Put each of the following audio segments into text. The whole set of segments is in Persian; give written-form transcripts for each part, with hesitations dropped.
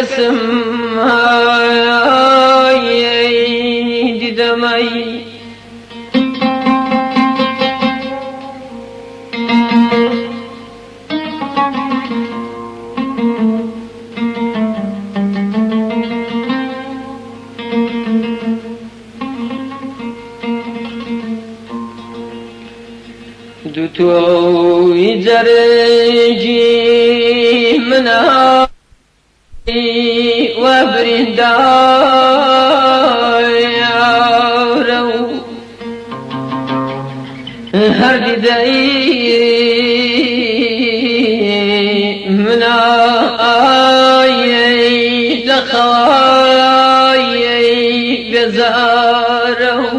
کەسم دیدەمەی دوتۆی جەرەجی منە وە بریندارە و هەر دیدەی منە دەخەوای بێزارە و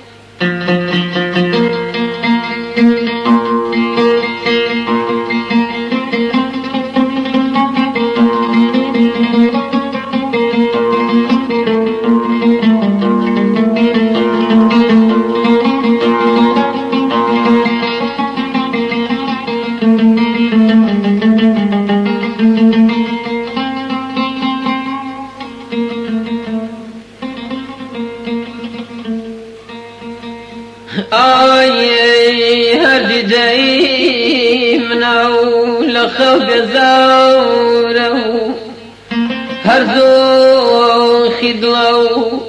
هەر دیدەی منە و لە خەو بێزارە و هەر زۆخی دڵە و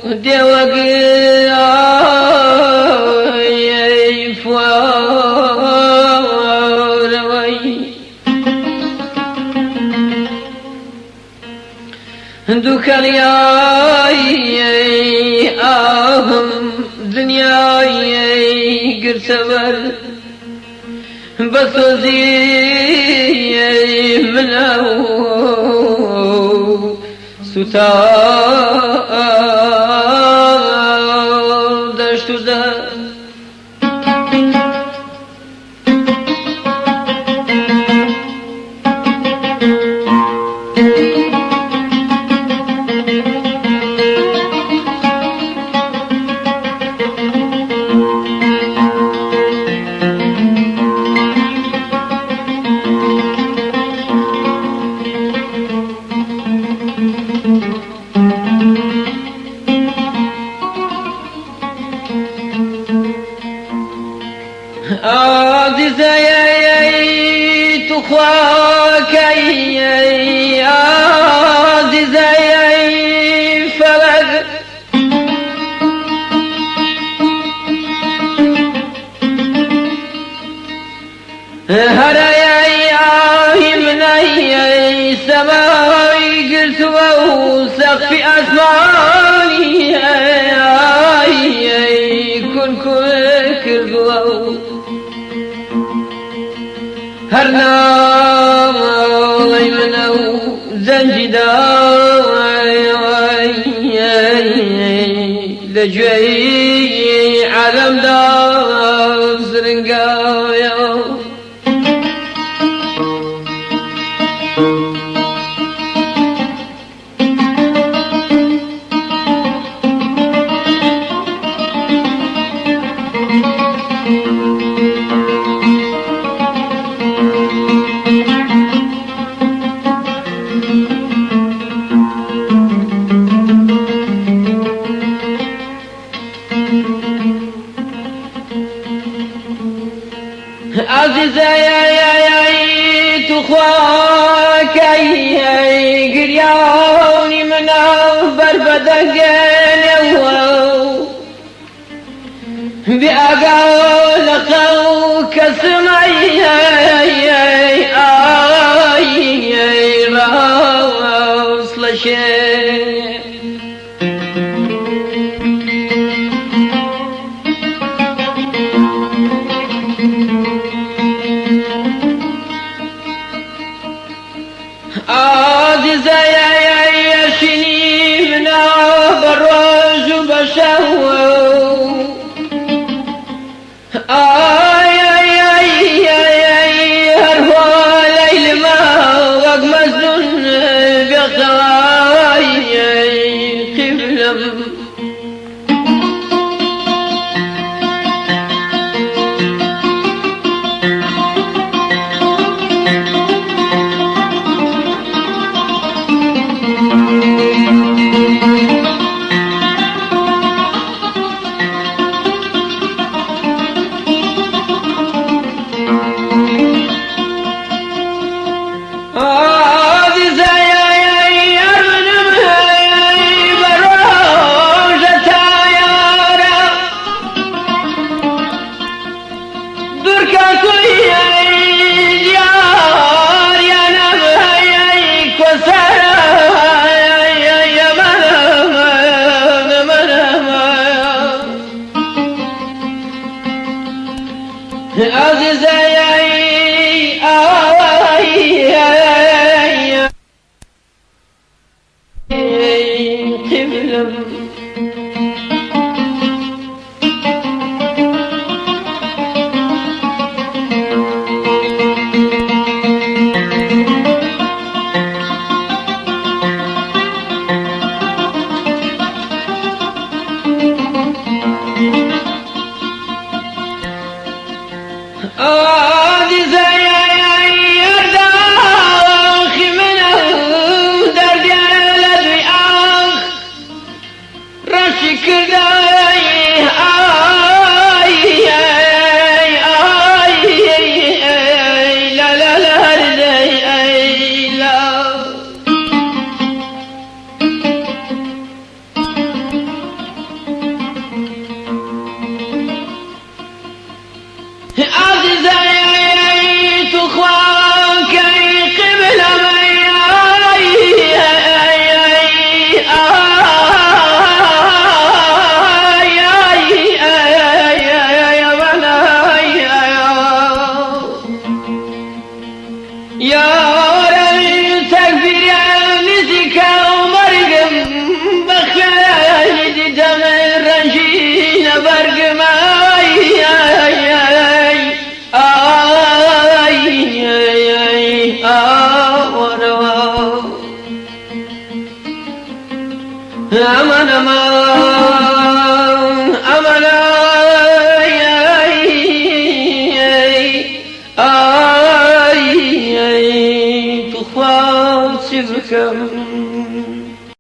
دێوەگرای فوارەوەی دوو کەڵیای ئاهم دنیای گرتەوەر بەسۆزی منە و سوتا دەشت و دەر عزیزەی تو خواکەی عزیزەی فەلەک هەرەی ئاهی منەی سەمای گرتووە و سەقفی ئاسمانی کون کردووە و هەر ناڵەی منە و زەنجی داوای لە گوێی عالەمدا زرنگایە عزیزەی تو خواکەی گریانی منە بربەدەگەنێوە بێئاگا لە خەو کەسمەی ڕاست لە شێ عزیزەی شینی منە بە ڕۆژ و بە شەو هەر هۆلەی لما وەک مەزون بێخەوای قیبلەم عزيزي قبلم أمان أمان أمان أي تخاف سبكم